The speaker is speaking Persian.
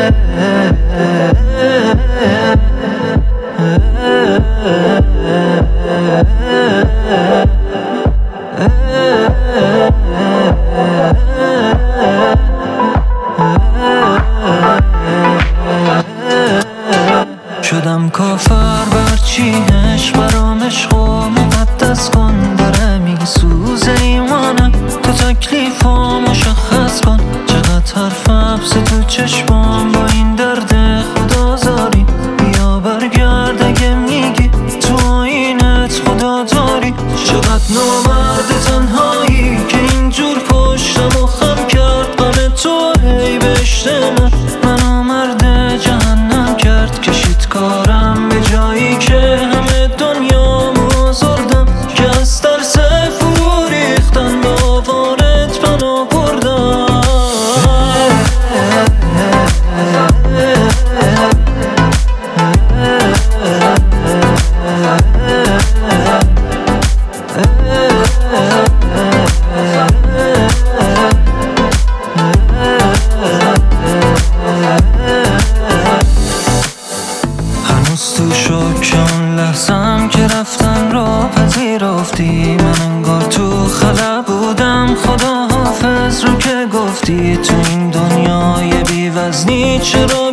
شدم کافر برچینش برام عشق و مقدس کن. داره میگه سوز ایمانم تو تکلیفا مشخص کن. چقدر حرف حبس تو چشمام با این درد خدازاری. بیا برگرد اگه میگی تو آینت خدا داری. چقدر نامرد تنهایی که اینجور پشتم و خم کرد. قم تو هی بهشت من آمرد جهنم کرد. کشید کارم به جایی که همه دنیا مزردم. که از ترس فرو ریختن به آوارت پناه بردم. هنوز تو شوک اون لحظم که رفتن را پذیرفتی. من انگار تو خلا بودم خدا حافظ رو که گفتی. تو این دنیای بی وزنی چرا